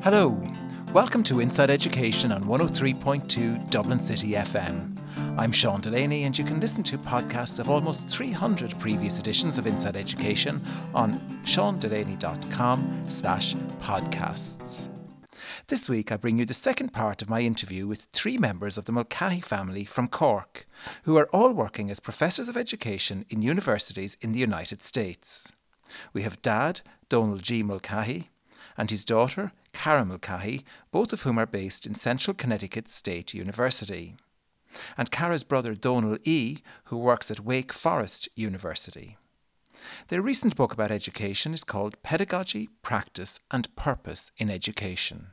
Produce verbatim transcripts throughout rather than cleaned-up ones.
Hello, welcome to Inside Education on one oh three point two Dublin City F M. I'm Sean Delaney, and you can listen to podcasts of almost three hundred previous editions of Inside Education on seandelaney.com slash podcasts. This week I bring you the second part of my interview with three members of the Mulcahy family from Cork, who are all working as professors of education in universities in the United States. We have Dad, Donal G. Mulcahy, and his daughter, Cara Mulcahy, both of whom are based in Central Connecticut State University, and Cara's brother Donal E., who works at Wake Forest University. Their recent book about education is called Pedagogy, Practice and Purpose in Education.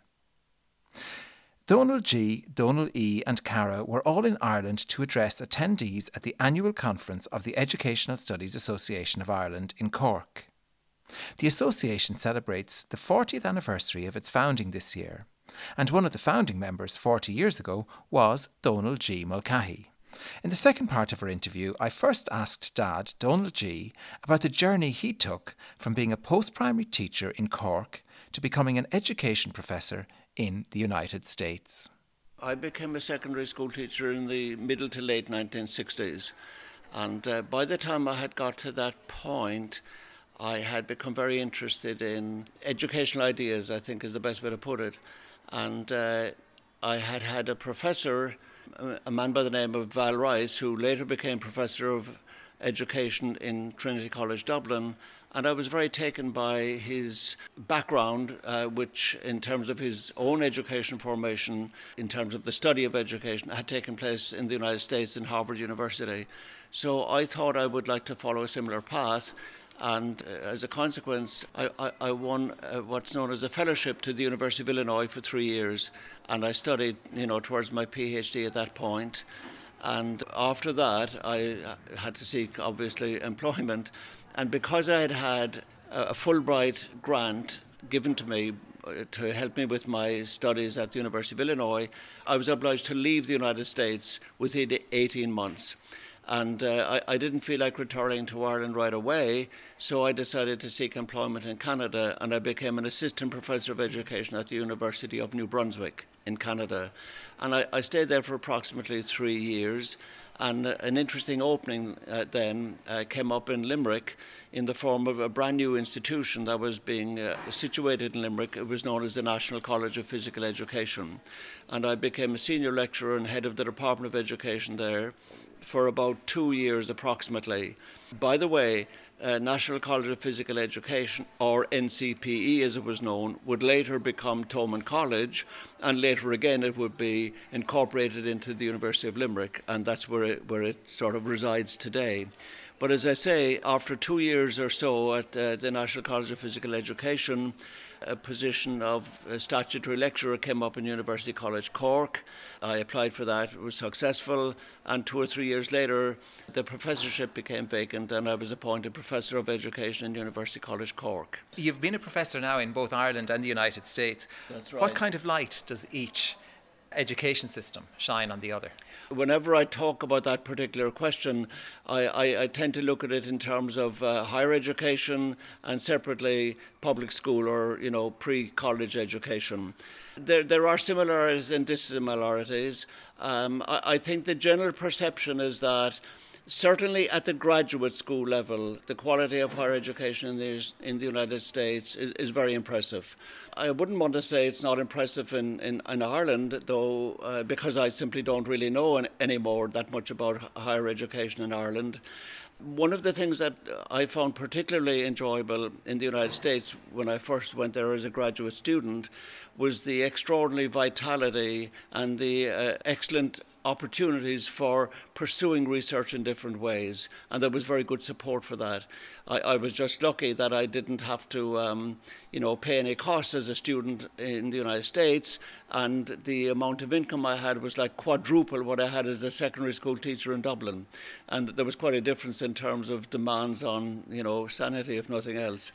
Donal G., Donal E. and Cara were all in Ireland to address attendees at the annual conference of the Educational Studies Association of Ireland in Cork. The association celebrates the fortieth anniversary of its founding this year, and one of the founding members forty years ago was Donal G. Mulcahy. In the second part of our interview, I first asked Dad, Donal G., about the journey he took from being a post-primary teacher in Cork to becoming an education professor in the United States. I became a secondary school teacher in the middle to late nineteen sixties, and uh, by the time I had got to that point, I had become very interested in educational ideas, I think is the best way to put it. And uh, I had had a professor, a man by the name of Val Rice, who later became professor of education in Trinity College Dublin. And I was very taken by his background, uh, which in terms of his own education formation, in terms of the study of education, had taken place in the United States in Harvard University. So I thought I would like to follow a similar path. And uh, as a consequence, I, I, I won uh, what's known as a fellowship to the University of Illinois for three years. And I studied, you know, towards my PhD at that point. And after that, I had to seek, obviously, employment. And because I had had a Fulbright grant given to me to help me with my studies at the University of Illinois, I was obliged to leave the United States within eighteen months. And uh, I, I didn't feel like returning to Ireland right away, so I decided to seek employment in Canada, and I became an assistant professor of education at the University of New Brunswick in Canada. And I, I stayed there for approximately three years, and uh, an interesting opening uh, then uh, came up in Limerick in the form of a brand new institution that was being uh, situated in Limerick. It was known as the National College of Physical Education. And I became a senior lecturer and head of the Department of Education there for about two years approximately. By the way, uh, National College of Physical Education, or N C P E as it was known, would later become Thomond College, and later again it would be incorporated into the University of Limerick, and that's where it, where it sort of resides today. But as I say, after two years or so at uh, the National College of Physical Education, a position of a statutory lecturer came up in University College Cork. I applied for that, was successful, and two or three years later the professorship became vacant and I was appointed Professor of Education in University College Cork. You've been a professor now in both Ireland and the United States. That's right. What kind of light does each education system shine on the other? Whenever I talk about that particular question, I, I, I tend to look at it in terms of uh, higher education and separately public school or, you know, pre-college education. There, there are similarities and dissimilarities. Um, I, I think the general perception is that certainly at the graduate school level, the quality of higher education in the, in the United States is, is very impressive. I wouldn't want to say it's not impressive in, in, in Ireland, though, uh, because I simply don't really know an, anymore that much about higher education in Ireland. One of the things that I found particularly enjoyable in the United States when I first went there as a graduate student was the extraordinary vitality and the uh, excellent opportunities for pursuing research in different ways, and there was very good support for that. I, I was just lucky that I didn't have to, um, you know, pay any costs as a student in the United States, and the amount of income I had was like quadruple what I had as a secondary school teacher in Dublin, and there was quite a difference in terms of demands on, you know, sanity, if nothing else.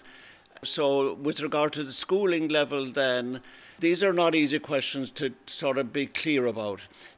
So with regard to the schooling level then, these are not easy questions to sort of be clear about,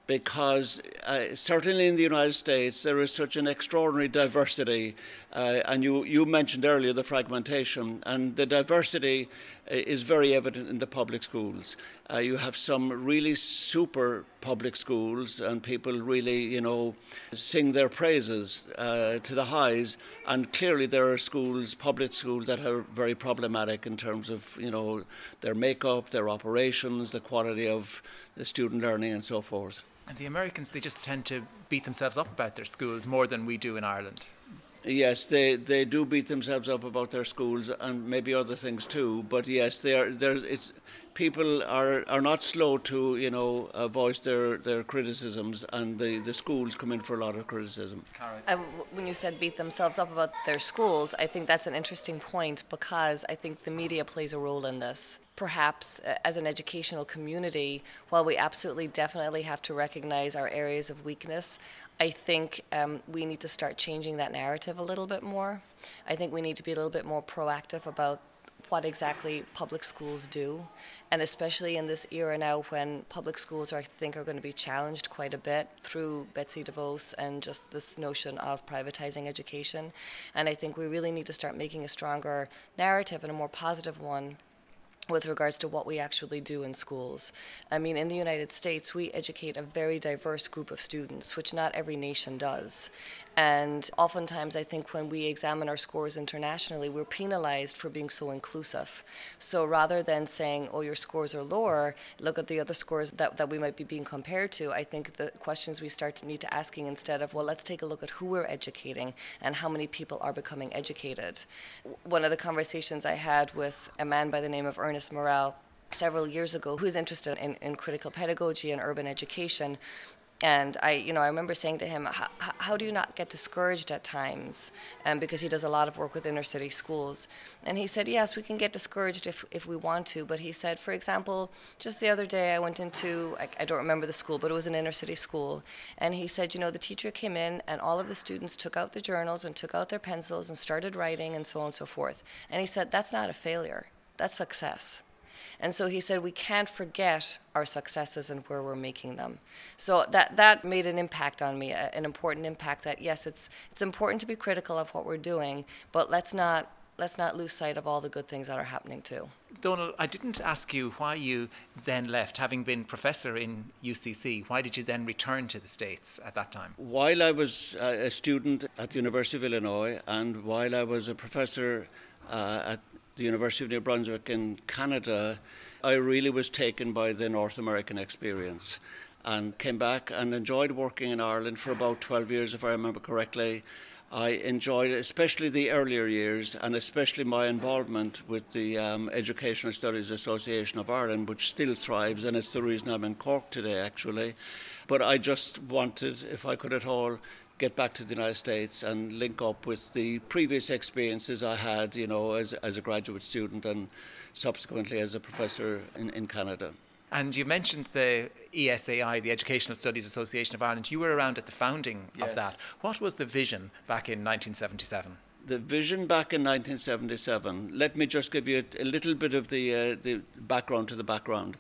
because uh, certainly in the United States there is such an extraordinary diversity, uh, and you, you mentioned earlier the fragmentation, and the diversity is very evident in the public schools. Uh, you have some really super public schools, and people really, you know, sing their praises uh, to the highs, and clearly there are schools, public schools, that are very problematic in terms of, you know, their makeup, their operations, the quality of the student learning and so forth. And the Americans, they just tend to beat themselves up about their schools more than we do in Ireland. Yes, they, they do beat themselves up about their schools and maybe other things too. But yes, they are. There's it's people are, are not slow to you know uh, voice their, their criticisms, and the, the schools come in for a lot of criticism. Uh, when you said beat themselves up about their schools, I think that's an interesting point, because I think the media plays a role in this. Perhaps uh, as an educational community, while we absolutely definitely have to recognize our areas of weakness, I think um, we need to start changing that narrative a little bit more. I think we need to be a little bit more proactive about what exactly public schools do, and especially in this era now when public schools are, I think, are going to be challenged quite a bit through Betsy DeVos and just this notion of privatizing education. And I think we really need to start making a stronger narrative and a more positive one with regards to what we actually do in schools. I mean, in the United States, we educate a very diverse group of students, which not every nation does. And oftentimes, I think when we examine our scores internationally, we're penalized for being so inclusive. So rather than saying, oh, your scores are lower, look at the other scores that, that we might be being compared to, I think the questions we start to need to asking instead of, well, let's take a look at who we're educating and how many people are becoming educated. One of the conversations I had with a man by the name of Ernest Morel several years ago, who's interested in, in critical pedagogy and urban education. And I, you know, I remember saying to him, how, how do you not get discouraged at times? Um, because he does a lot of work with inner city schools. And he said, yes, we can get discouraged if, if we want to. But he said, for example, just the other day I went into, I, I don't remember the school, but it was an inner city school. And he said, you know, the teacher came in and all of the students took out the journals and took out their pencils and started writing and so on and so forth. And he said, that's not a failure. That's success. And so he said, we can't forget our successes and where we're making them. So that that made an impact on me, an important impact that, yes, it's it's important to be critical of what we're doing, but let's not let's not lose sight of all the good things that are happening too. Donal, I didn't ask you why you then left, having been professor in U C C. Why did you then return to the States at that time? While I was a student at the University of Illinois, and while I was a professor uh, at the University of New Brunswick in Canada, I really was taken by the North American experience and came back and enjoyed working in Ireland for about twelve years, if I remember correctly. I enjoyed especially the earlier years, and especially my involvement with the um, Educational Studies Association of Ireland, which still thrives, and it's the reason I'm in Cork today, actually. But I just wanted, if I could at all, get back to the United States and link up with the previous experiences I had, you know, as, as a graduate student and subsequently as a professor in, in Canada. And you mentioned the E S A I, the Educational Studies Association of Ireland. You were around at the founding Yes. of that. What was the vision back in nineteen seventy-seven? The vision back in nineteen seventy-seven, let me just give you a, a little bit of the, uh, the background to the background.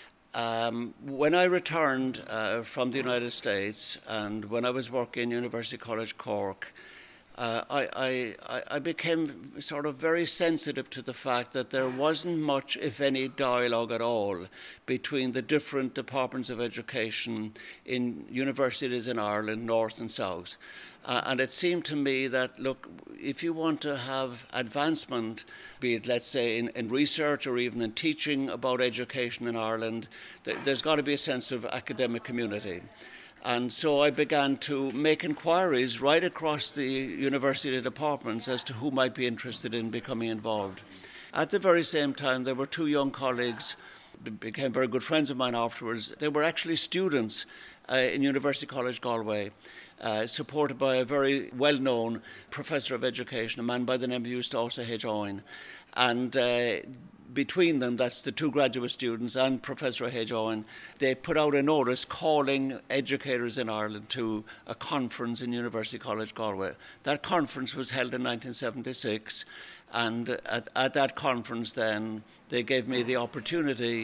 Um, when I returned uh, from the United States and when I was working in University College Cork, uh, I, I, I became sort of very sensitive to the fact that there wasn't much, if any, dialogue at all between the different departments of education in universities in Ireland, north and south. Uh, and it seemed to me that, look, if you want to have advancement, be it, let's say, in, in research or even in teaching about education in Ireland, th- there's got to be a sense of academic community. And so I began to make inquiries right across the university departments as to who might be interested in becoming involved. At the very same time, there were two young colleagues, became very good friends of mine afterwards. They were actually students uh, in University College Galway, Uh, supported by a very well-known professor of education, a man by the name of Eustace H. Owen. And uh, between them, that's the two graduate students and Professor H. Owen, they put out a notice calling educators in Ireland to a conference in University College Galway. That conference was held in nineteen seventy-six, and at, at that conference then, they gave me the opportunity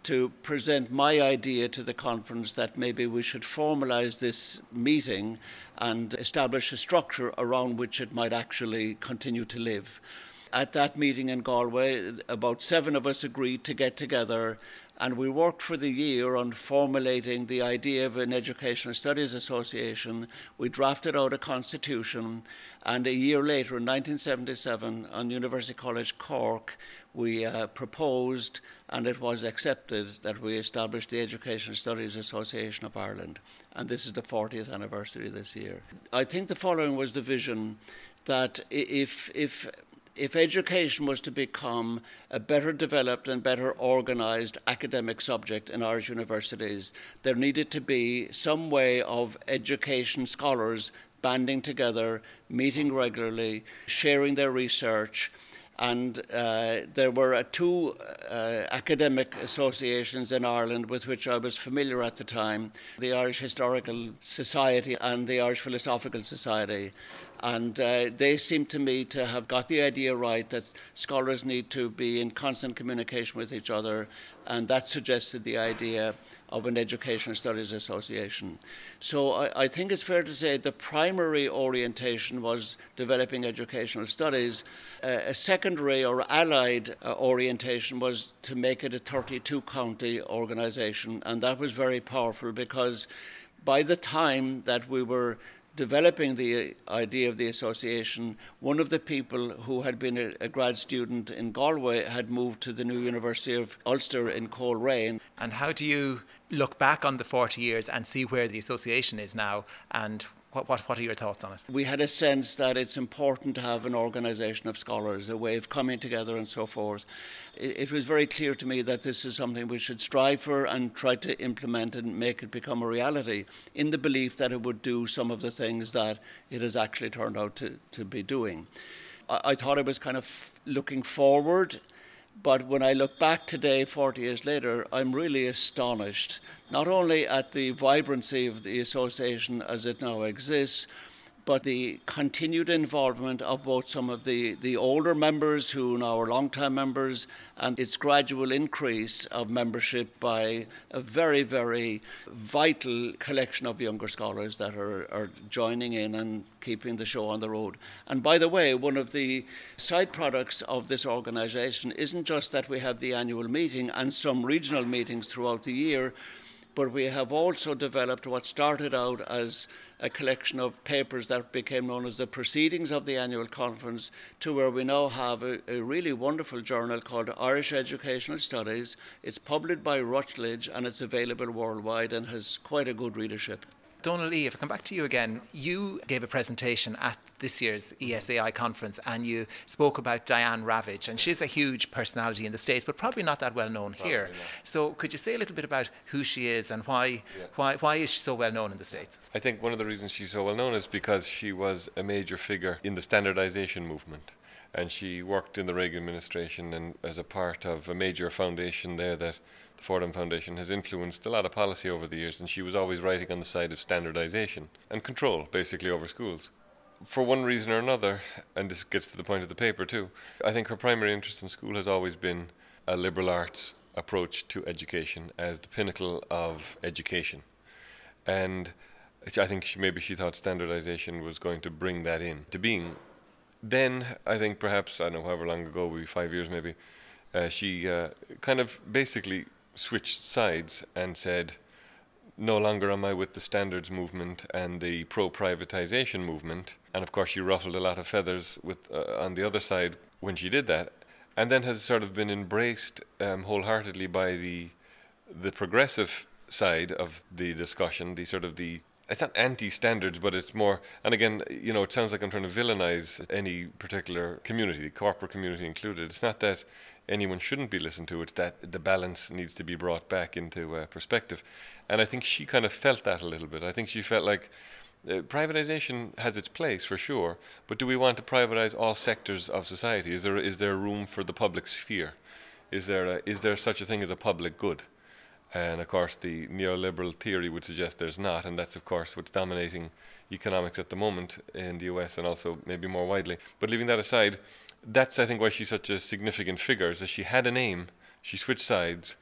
to present my idea to the conference that maybe we should formalise this meeting and establish a structure around which it might actually continue to live. At that meeting in Galway, about seven of us agreed to get together, and we worked for the year on formulating the idea of an Educational Studies Association. We drafted out a constitution, and a year later, in nineteen seventy-seven, on University College Cork, we uh, proposed, and it was accepted, that we established the Educational Studies Association of Ireland. And this is the fortieth anniversary this year. I think the following was the vision, that if if If education was to become a better developed and better organised academic subject in Irish universities, there needed to be some way of education scholars banding together, meeting regularly, sharing their research. And uh, there were uh, two uh, academic associations in Ireland with which I was familiar at the time, the Irish Historical Society and the Irish Philosophical Society. And uh, they seemed to me to have got the idea right that scholars need to be in constant communication with each other, and that suggested the idea of an Educational Studies Association. So I, I think it's fair to say the primary orientation was developing educational studies. Uh, a secondary or allied uh, orientation was to make it a thirty-two county organisation, and that was very powerful because by the time that we were developing the idea of the association, one of the people who had been a, a grad student in Galway had moved to the new University of Ulster in Coleraine. And how do you look back on the forty years and see where the association is now, and what, what, what are your thoughts on it? We had a sense that it's important to have an organisation of scholars, a way of coming together and so forth. It, it was very clear to me that this is something we should strive for and try to implement and make it become a reality, in the belief that it would do some of the things that it has actually turned out to, to be doing. I, I thought it was kind of looking forward, but when I look back today, forty years later, I'm really astonished, not only at the vibrancy of the association as it now exists, but the continued involvement of both some of the, the older members who now are long-time members, and its gradual increase of membership by a very, very vital collection of younger scholars that are, are joining in and keeping the show on the road. And by the way, one of the side products of this organisation isn't just that we have the annual meeting and some regional meetings throughout the year, but we have also developed what started out as a collection of papers that became known as the Proceedings of the Annual Conference, to where we now have a, a really wonderful journal called Irish Educational Studies. It's published by Routledge and it's available worldwide and has quite a good readership. Donal Lee, if I come back to you again, you gave a presentation at this year's E S A I conference and you spoke about Diane Ravage, and she's a huge personality in the States, but probably not that well known here. So could you say a little bit about who she is and why, yeah. why, why is she so well known in the States? I think one of the reasons she's so well known is because she was a major figure in the standardization movement. And she worked in the Reagan administration and as a part of a major foundation there that the Fordham Foundation has influenced a lot of policy over the years, and she was always writing on the side of standardization and control, basically, over schools. For one reason or another, and this gets to the point of the paper too, I think her primary interest in school has always been a liberal arts approach to education as the pinnacle of education. And I think she, maybe she thought standardization was going to bring that in to being. Then, I think perhaps, I don't know, however long ago, maybe five years maybe, uh, she uh, kind of basically switched sides and said, no longer am I with the standards movement and the pro-privatization movement. And of course she ruffled a lot of feathers with uh, on the other side when she did that, and then has sort of been embraced um, wholeheartedly by the the progressive side of the discussion, the sort of the it's not anti-standards, but it's more, and again, you know, it sounds like I'm trying to villainize any particular community, the corporate community included. It's not that anyone shouldn't be listened to, it's that the balance needs to be brought back into uh, perspective. And I think she kind of felt that a little bit. I think she felt like uh, privatization has its place for sure, but do we want to privatize all sectors of society? Is there is there room for the public sphere? Is there a, is there such a thing as a public good? And of course the neoliberal theory would suggest there's not, and that's of course what's dominating economics at the moment in the U S and also maybe more widely. But leaving that aside, that's I think why she's such a significant figure, is that she had an aim, she switched sides,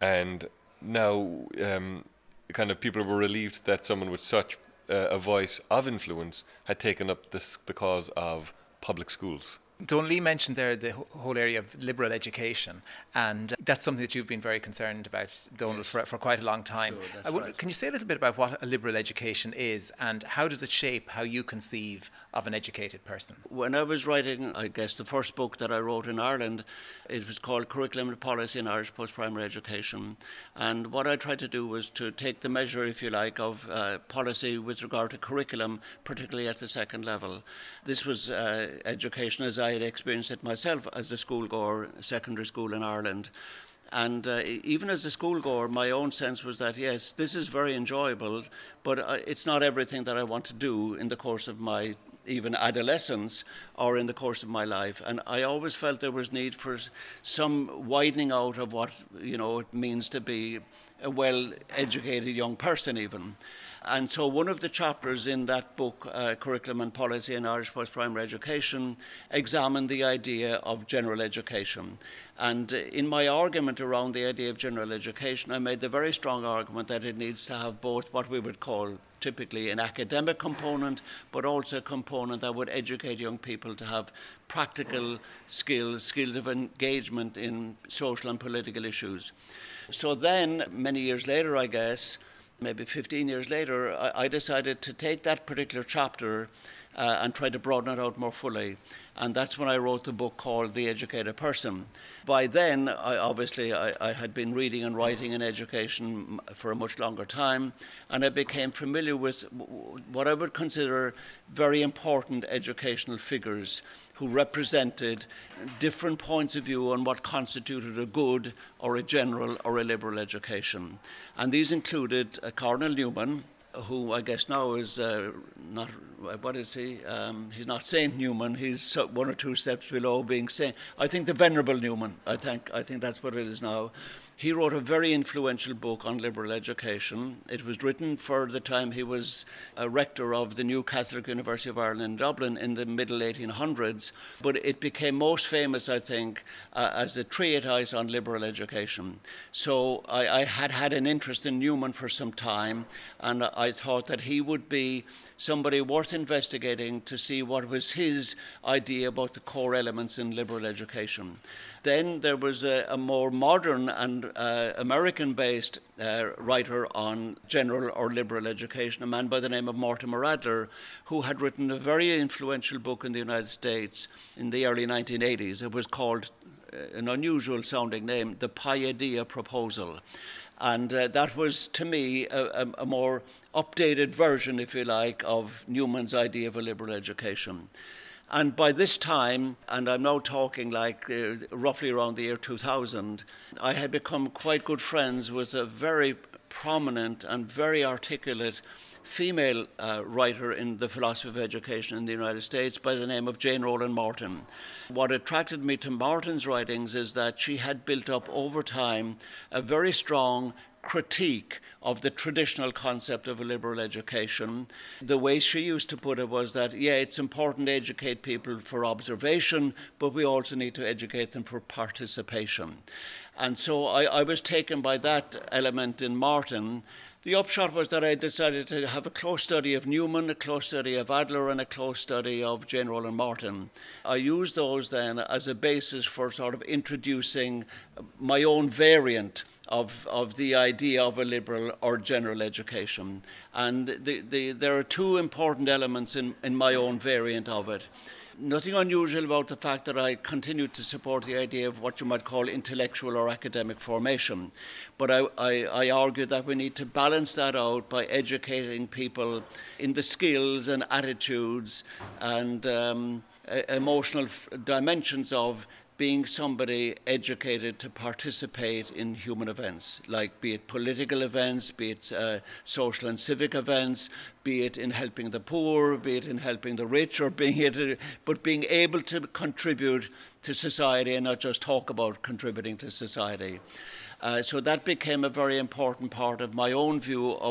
and now um, kind of people were relieved that someone with such uh, a voice of influence had taken up this, the cause of public schools. Donal Lee mentioned there the whole area of liberal education, and that's something that you've been very concerned about, Donal, for, for quite a long time. Sure, that's I would, right. Can you say a little bit about what a liberal education is, and how does it shape how you conceive of an educated person? When I was writing, I guess, the first book that I wrote in Ireland, it was called Curriculum and Policy in Irish Post-Primary Education. And what I tried to do was to take the measure, if you like, of uh, policy with regard to curriculum, particularly at the second level. This was uh, education as I had experienced it myself as a schoolgoer, secondary school in Ireland. And uh, even as a schoolgoer, my own sense was that, yes, this is very enjoyable, but uh, it's not everything that I want to do in the course of my even adolescence or in the course of my life. And I always felt there was need for some widening out of what, you know, it means to be a well-educated young person even. And so one of the chapters in that book, uh, Curriculum and Policy in Irish Post-Primary Education, examined the idea of general education. And uh, in my argument around the idea of general education, I made the very strong argument that it needs to have both what we would call typically an academic component, but also a component that would educate young people to have practical skills, skills of engagement in social and political issues. So then, many years later, I guess, maybe fifteen years later, I, I decided to take that particular chapter uh, and try to broaden it out more fully. And that's when I wrote the book called The Educated Person. By then, I, obviously, I, I had been reading and writing in education for a much longer time, and I became familiar with what I would consider very important educational figures who represented different points of view on what constituted a good or a general or a liberal education. And these included uh, Cardinal Newman, who I guess now is uh, not, what is he? Um, he's not Saint Newman. He's one or two steps below being Saint. I think the Venerable Newman. I think I think that's what it is now. He wrote a very influential book on liberal education. It was written for the time he was a rector of the New Catholic University of Ireland in Dublin in the middle eighteen hundreds, but it became most famous, I think, uh, as a treatise on liberal education. So I, I had had an interest in Newman for some time, and I thought that he would be somebody worth investigating to see what was his idea about the core elements in liberal education. Then there was a, a more modern and uh, American-based uh, writer on general or liberal education, a man by the name of Mortimer Adler, who had written a very influential book in the United States in the early nineteen eighties. It was called, uh, an unusual sounding name, The Paideia Proposal. And uh, that was, to me, a, a, a more updated version, if you like, of Newman's idea of a liberal education. And by this time, and I'm now talking like uh, roughly around the year two thousand, I had become quite good friends with a very prominent and very articulate female uh, writer in the philosophy of education in the United States by the name of Jane Rowland Martin. What attracted me to Martin's writings is that she had built up over time a very strong critique of the traditional concept of a liberal education. The way she used to put it was that, yeah, it's important to educate people for observation, but we also need to educate them for participation. And so I, I was taken by that element in Martin. The upshot was that I decided to have a close study of Newman, a close study of Adler, and a close study of Jane Rowland Martin. I used those then as a basis for sort of introducing my own variant of, of the idea of a liberal or general education. And the, the, there are two important elements in, in my own variant of it. Nothing unusual about the fact that I continue to support the idea of what you might call intellectual or academic formation. But I, I, I argue that we need to balance that out by educating people in the skills and attitudes and um, emotional f- dimensions of being somebody educated to participate in human events, like be it political events, be it uh, social and civic events, be it in helping the poor, be it in helping the rich, or being it, but being able to contribute to society and not just talk about contributing to society. Uh, so that became a very important part of my own view of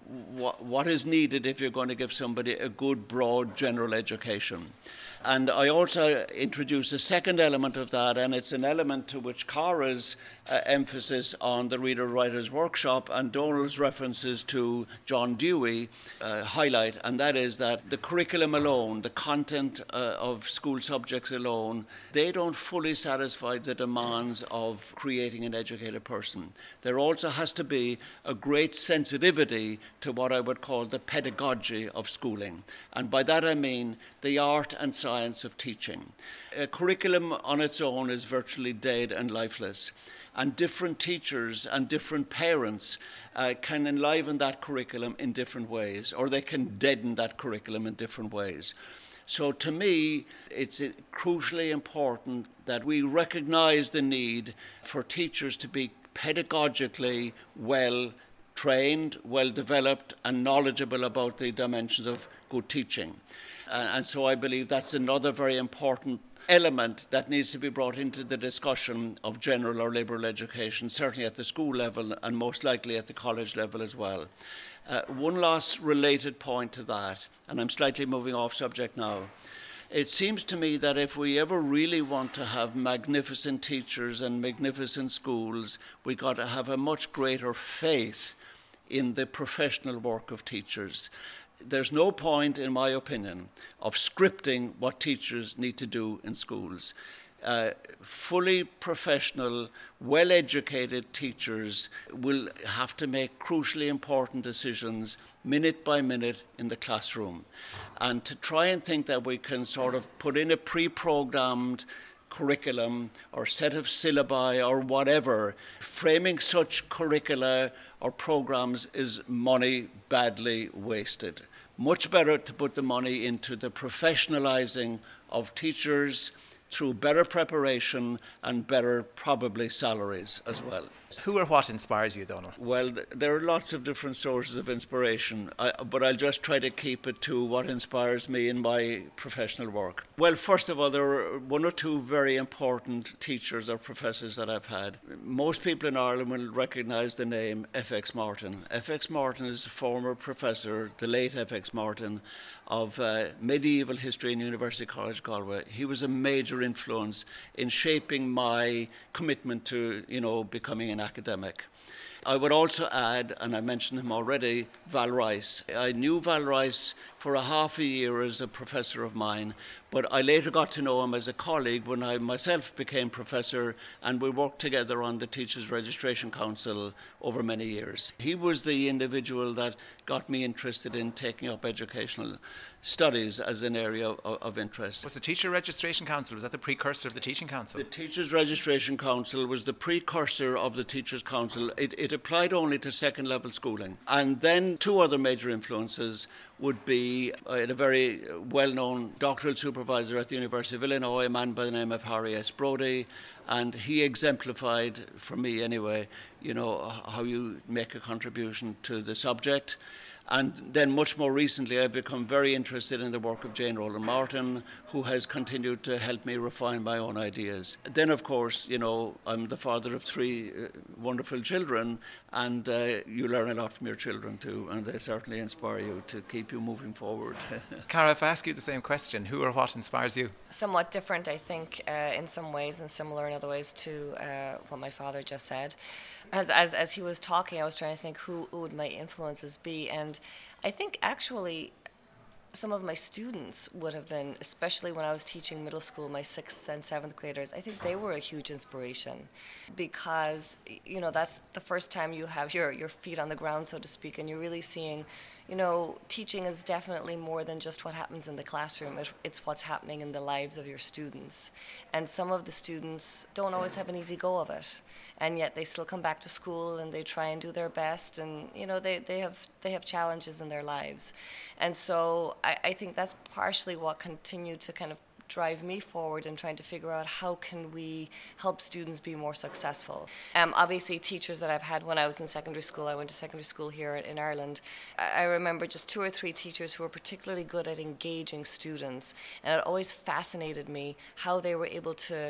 what, what is needed if you're going to give somebody a good, broad, general education. And I also introduce a second element of that, and it's an element to which Cara's uh, emphasis on the Reader Writers Workshop and Donald's references to John Dewey uh, highlight, and that is that the curriculum alone, the content uh, of school subjects alone, they don't fully satisfy the demands of creating an educated person. There also has to be a great sensitivity to what I would call the pedagogy of schooling. And by that I mean the art and science of teaching. A curriculum on its own is virtually dead and lifeless. And different teachers and different parents uh, can enliven that curriculum in different ways, or they can deaden that curriculum in different ways. So to me, it's crucially important that we recognize the need for teachers to be pedagogically well trained, well developed, and knowledgeable about the dimensions of good teaching. Uh, and so I believe that's another very important element that needs to be brought into the discussion of general or liberal education, certainly at the school level and most likely at the college level as well. Uh, one last related point to that, and I'm slightly moving off subject now. It seems to me that if we ever really want to have magnificent teachers and magnificent schools, we've got to have a much greater faith in the professional work of teachers. There's no point, in my opinion, of scripting what teachers need to do in schools. Uh, fully professional, well-educated teachers will have to make crucially important decisions minute by minute in the classroom. And to try and think that we can sort of put in a pre-programmed curriculum or set of syllabi or whatever, framing such curricula or programs is money badly wasted. Much better to put the money into the professionalizing of teachers through better preparation and better, probably, salaries as well. Who or what inspires you, Donald? Well, there are lots of different sources of inspiration, I, but I'll just try to keep it to what inspires me in my professional work. Well, first of all, there are one or two very important teachers or professors that I've had. Most people in Ireland will recognise the name F X Martin. F X Martin is a former professor, the late F X Martin, of uh, medieval history in University College Galway. He was a major influence in shaping my commitment to, you know, becoming an academic. I would also add, and I mentioned him already, Val Rice. I knew Val Rice for a half a year as a professor of mine, but I later got to know him as a colleague when I myself became professor, and we worked together on the Teachers Registration Council over many years. He was the individual that got me interested in taking up educational studies as an area of, of interest. Was the Teacher Registration Council, was that the precursor of the Teaching Council? The Teachers Registration Council was the precursor of the Teachers Council. It, it applied only to second level schooling. And then two other major influences would be uh, a very well-known doctoral supervisor at the University of Illinois, a man by the name of Harry S. Brody, and he exemplified, for me anyway, you know, how you make a contribution to the subject. And then much more recently, I've become very interested in the work of Jane Rowland Martin, who has continued to help me refine my own ideas. Then, of course, you know, I'm the father of three uh, wonderful children, and uh, you learn a lot from your children too, and they certainly inspire you to keep you moving forward. Cara, if I ask you the same question, who or what inspires you? Somewhat different, I think, uh, in some ways, and similar in other ways to uh, what my father just said. As, as as he was talking, I was trying to think who, who would my influences be, and I think actually some of my students would have been, especially when I was teaching middle school, my sixth and seventh graders, I think they were a huge inspiration because, you know, that's the first time you have your, your feet on the ground, so to speak, and you're really seeing, you know, teaching is definitely more than just what happens in the classroom. It, it's what's happening in the lives of your students. And some of the students don't always have an easy go of it, and yet they still come back to school and they try and do their best, and, you know, they, they have they have challenges in their lives. And so I, I think that's partially what continued to kind of drive me forward in trying to figure out how can we help students be more successful. Um, obviously, teachers that I've had when I was in secondary school, I went to secondary school here in Ireland, I, I remember just two or three teachers who were particularly good at engaging students, and it always fascinated me how they were able to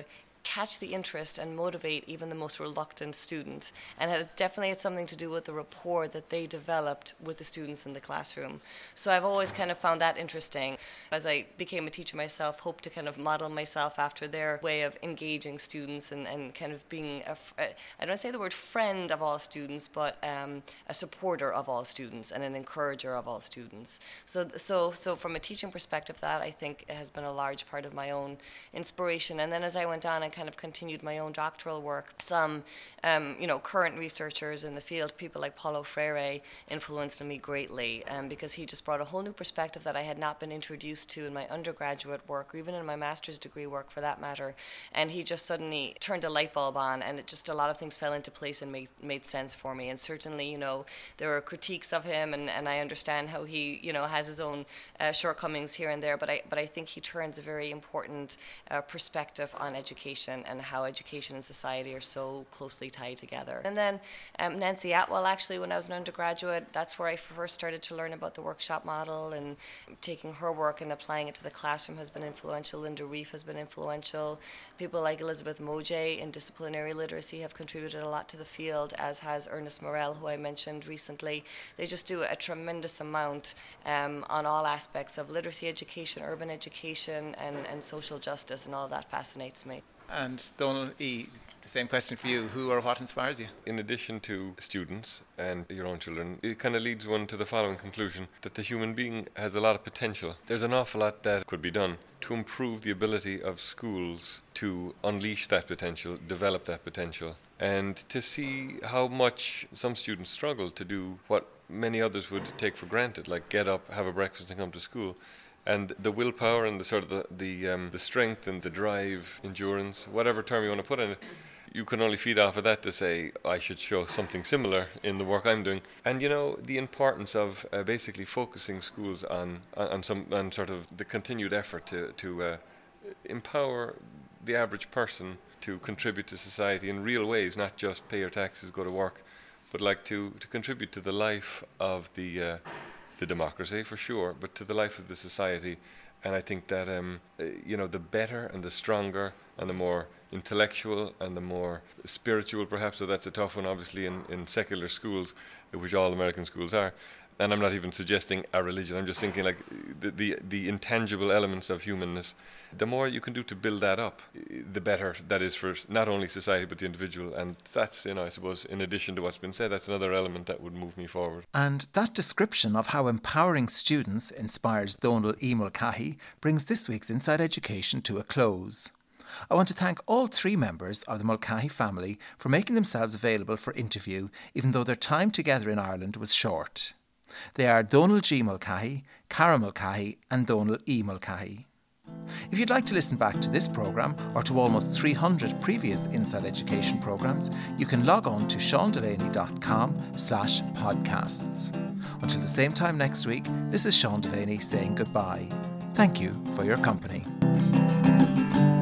catch the interest and motivate even the most reluctant student. And it definitely had something to do with the rapport that they developed with the students in the classroom. So I've always kind of found that interesting. As I became a teacher myself, hoped to kind of model myself after their way of engaging students and, and kind of being, a, I don't say the word friend of all students, but um, a supporter of all students and an encourager of all students. So, so, so from a teaching perspective, that I think has been a large part of my own inspiration. And then as I went on and kind of continued my own doctoral work, some, um, you know, current researchers in the field, people like Paulo Freire, influenced me greatly um, because he just brought a whole new perspective that I had not been introduced to in my undergraduate work, or even in my master's degree work for that matter. And he just suddenly turned a light bulb on, and it just a lot of things fell into place and made made sense for me. And certainly, you know, there are critiques of him, and, and I understand how he, you know, has his own uh, shortcomings here and there. But I but I think he turns a very important uh, perspective on education and how education and society are so closely tied together. And then um, Nancy Atwell, actually, when I was an undergraduate, that's where I first started to learn about the workshop model, and taking her work and applying it to the classroom has been influential. Linda Reef has been influential. People like Elizabeth Mojay in disciplinary literacy have contributed a lot to the field, as has Ernest Morel, who I mentioned recently. They just do a tremendous amount um, on all aspects of literacy education, urban education, and, and social justice, and all that fascinates me. And Donal E., the same question for you. Who or what inspires you? In addition to students and your own children, it kind of leads one to the following conclusion, that the human being has a lot of potential. There's an awful lot that could be done to improve the ability of schools to unleash that potential, develop that potential, and to see how much some students struggle to do what many others would take for granted, like get up, have a breakfast and come to school. And the willpower and the sort of the the, um, the strength and the drive, endurance, whatever term you want to put on it, you can only feed off of that to say, I should show something similar in the work I'm doing. And, you know, the importance of uh, basically focusing schools on, on some on sort of the continued effort to, to uh, empower the average person to contribute to society in real ways, not just pay your taxes, go to work, but like to, to contribute to the life of the uh, the democracy, for sure, but to the life of the society. And I think that, um, uh, you know, the better and the stronger and the more intellectual and the more spiritual, perhaps, so that's a tough one, obviously, in, in secular schools, which all American schools are. And I'm not even suggesting a religion, I'm just thinking like the, the, the intangible elements of humanness. The more you can do to build that up, the better that is for not only society but the individual. And that's, you know, I suppose, in addition to what's been said, that's another element that would move me forward. And that description of how empowering students inspires Donal E. Mulcahy brings this week's Inside Education to a close. I want to thank all three members of the Mulcahy family for making themselves available for interview, even though their time together in Ireland was short. They are Donal G. Mulcahy, Cara Mulcahy and Donal E. Mulcahy. If you'd like to listen back to this programme or to almost three hundred previous Inside Education programmes, you can log on to seandelaney.com slash podcasts. Until the same time next week, this is Sean Delaney saying goodbye. Thank you for your company.